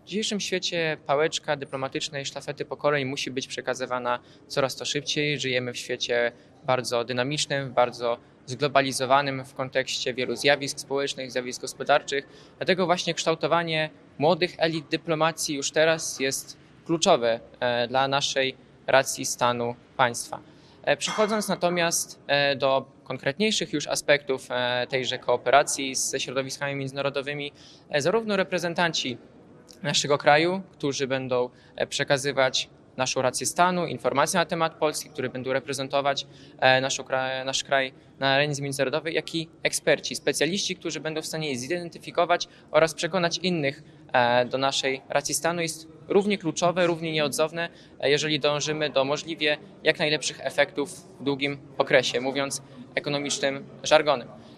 dzisiejszym świecie pałeczka dyplomatycznej sztafety pokoleń musi być przekazywana coraz to szybciej. Żyjemy w świecie bardzo dynamicznym, bardzo zglobalizowanym w kontekście wielu zjawisk społecznych, zjawisk gospodarczych. Dlatego właśnie kształtowanie młodych elit dyplomacji już teraz jest kluczowe dla naszej racji stanu państwa. Przechodząc natomiast do konkretniejszych już aspektów tejże kooperacji ze środowiskami międzynarodowymi, zarówno reprezentanci naszego kraju, którzy będą przekazywać naszą rację stanu, informacje na temat Polski, którzy będą reprezentować nasz kraj na arenie międzynarodowej, jak i eksperci, specjaliści, którzy będą w stanie zidentyfikować oraz przekonać innych do naszej racji stanu, jest równie kluczowe, równie nieodzowne, jeżeli dążymy do możliwie jak najlepszych efektów w długim okresie, mówiąc ekonomicznym żargonem.